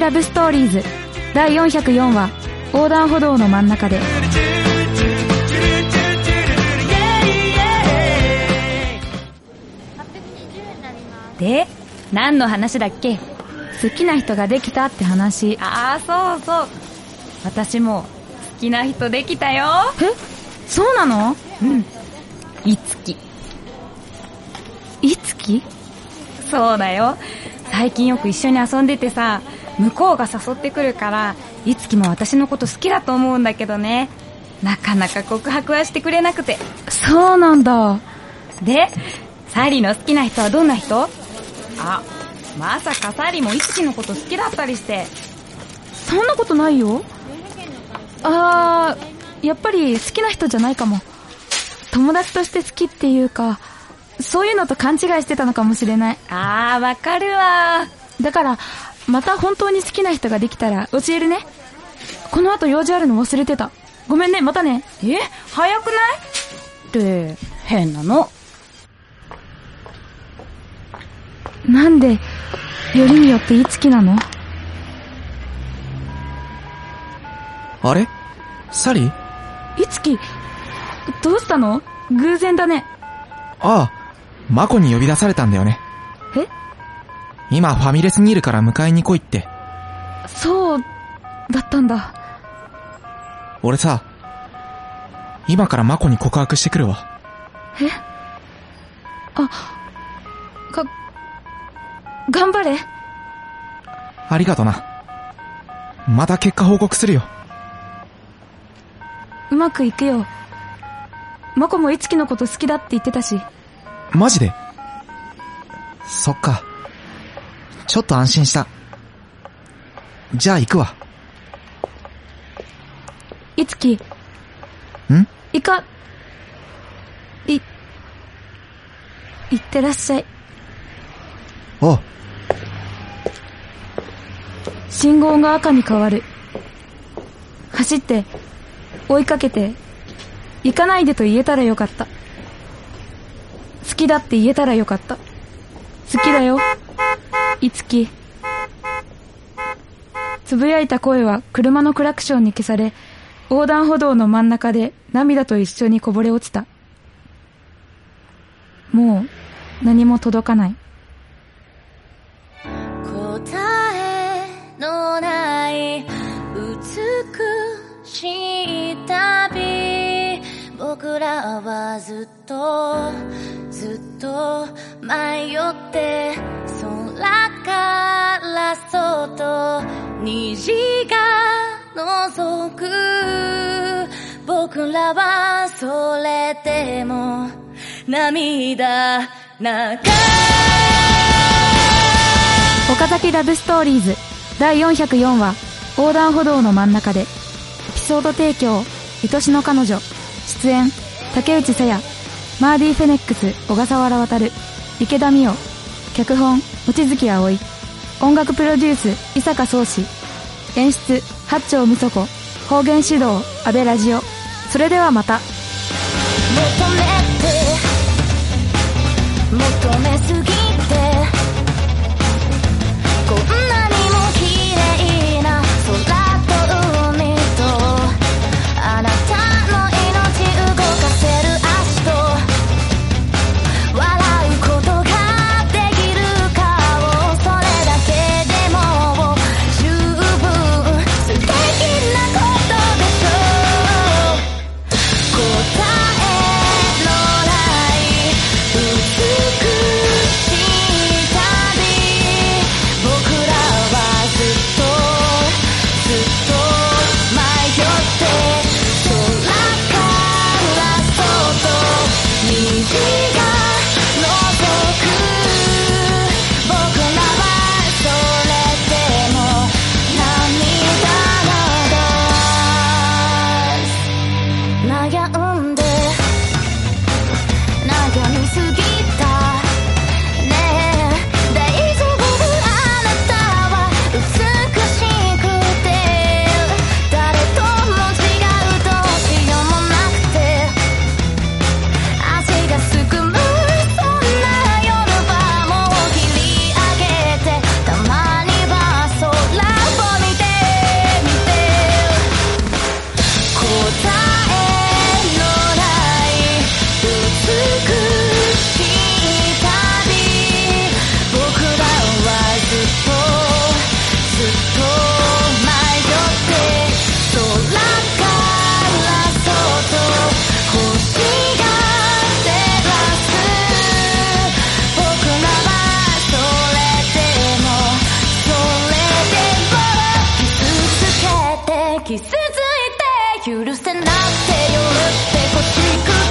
ラブストーリーズ第404話横断歩道の真ん中で。で、何の話だっけ？好きな人ができたって話。 ああ、そうそう。私も好きな人できたよ。 え？そうなの？ うん。いつき。 いつき？ そうだよ。最近よく一緒に遊んでてさ、向こうが誘ってくるから、いつきも私のこと好きだと思うんだけどね。なかなか告白はしてくれなくて。 そうなんだ。 で、サリーの好きな人はどんな人？あ、まさかサリーもいつきのこと好きだったりして。 そんなことないよ。やっぱり好きな人じゃないかも。友達として好きっていうか、そういうのと勘違いしてたのかもしれない。 あー、わかるわ。 だからまた本当に好きな人ができたら教えるね。この後用事あるの忘れてた。ごめんね、またね。 早くない？って変なの。 なんでよりによっていつきなの？ あれ？サリー？ いつき、どうしたの？偶然だね。 ああ、マコに呼び出されたんだよね。 え？ 今ファミレスにいるから迎えに来いって。 そうだったんだ。 俺さ、今からマコに告白してくるわ。 え？頑張れ。 ありがとな。また結果報告するよ。 うまくいくよ。マコもいつきのこと好きだって言ってたし。 マジで？そっか。ちょっと安心した。じゃあ行くわ。 いつき。いってらっしゃい。 おう。 信号が赤に変わる。走って追いかけて、行かないでと言えたらよかった。好きだって言えたらよかった。好きだよ、いつき。つぶやいた声は車のクラクションに消され、横断歩道の真ん中で涙と一緒にこぼれ落ちた。もう何も届かない。 答えのない美しい旅、僕らはずっと迷って空からそっと虹が覗く。僕らはそれでも涙流岡崎ラブストーリーズ第404話横断歩道の真ん中で。エピソード提供愛しの彼女。出演竹内さや、マーディ・フェネックス小笠原渉、池田美代。脚本望月葵。音楽プロデュース伊坂壮志。演出八丁美佐子。方言指導阿部ラジオ。それではまた。 求めすぎてこんなにも綺麗な空と海とあなたの命動かせる足と笑うことができる顔、それだけでも十分素敵なことでしょう。答えのない美しい旅、僕ら許せなくて許してほしく